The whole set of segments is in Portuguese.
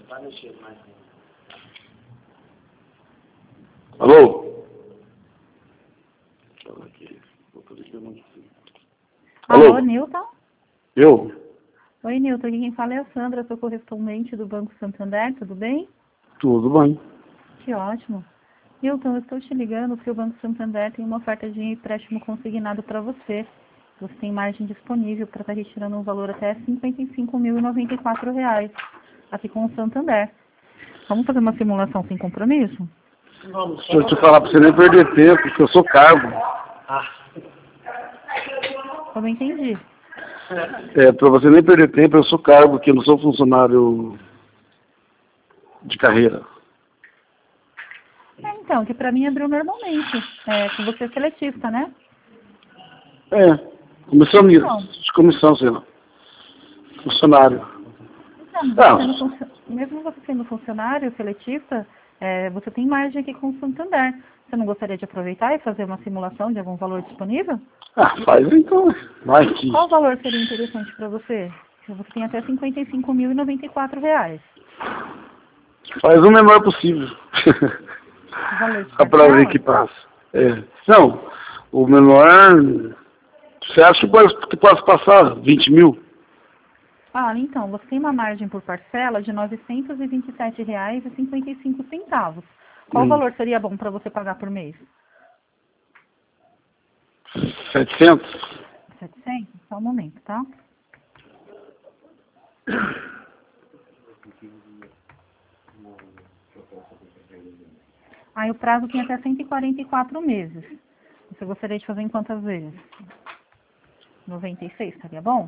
Alô? Alô, Nilton? Eu? Oi, Nilton. Aqui quem fala é a Sandra, sou correspondente do Banco Santander, tudo bem? Tudo bem. Que ótimo. Nilton, eu estou te ligando porque o Banco Santander tem uma oferta de empréstimo consignado para você. Você tem margem disponível para estar retirando um valor até R$ 55.094 aqui com o Santander. Vamos fazer uma simulação sem compromisso? Deixa eu te falar para você nem perder tempo, porque eu sou cargo. Eu não entendi. Para você nem perder tempo, eu sou cargo, que eu não sou funcionário de carreira. Então, que para mim abriu normalmente. Que você é seletista, né? Comissão de comissão, sei lá. Funcionário. Então, mesmo você sendo funcionário seletista, você tem margem aqui com o Santander. Você não gostaria de aproveitar e fazer uma simulação de algum valor disponível? Faz então. Vai aqui. Qual valor seria interessante para você? Você tem até R$ 55.094. Faz o menor possível. Só para ver que passa. Não, o menor... Você acha que pode passar 20 mil? Então, você tem uma margem por parcela de R$ 927,55. Qual valor seria bom para você pagar por mês? 700? 700? Só um momento, tá? O prazo tem até 144 meses. Você gostaria de fazer em quantas vezes? 96, estaria bom?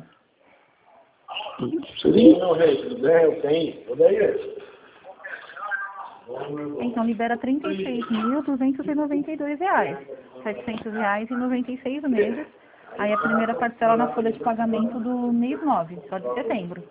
Seria? Então, libera R$ 36.292. R$ 700,96 meses. Aí a primeira parcela na folha de pagamento do mês 9, só de setembro.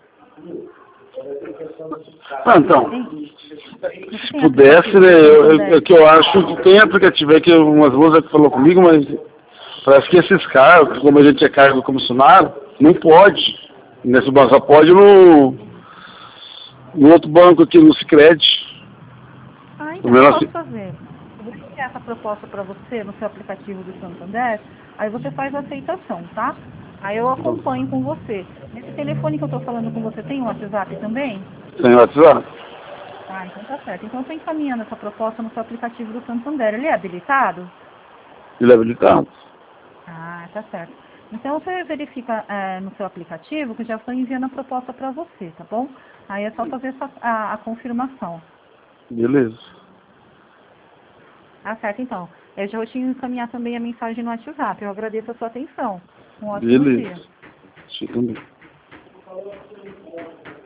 Então, se pudesse, né, o que eu acho que tem aplicativo, que umas moças que falou comigo, mas parece que esses cargos, como a gente é cargo comissionário, não pode. Nesse banco só pode no outro banco aqui, no Sicredi. Então eu posso fazer. Eu vou enviar essa proposta para você no seu aplicativo do Santander, aí você faz a aceitação, tá? Aí eu acompanho com você. Nesse telefone que eu estou falando com você, tem o WhatsApp também? Tem WhatsApp. Então tá certo. Então eu estou encaminhando essa proposta no seu aplicativo do Santander. Ele é habilitado? Ele é habilitado. Tá certo. Então você verifica no seu aplicativo que já estou enviando a proposta para você, tá bom? Aí é só fazer a confirmação. Beleza. Certo, então. Eu já vou te encaminhar também a mensagem no WhatsApp. Eu agradeço a sua atenção. Um ótimo dia. Você também.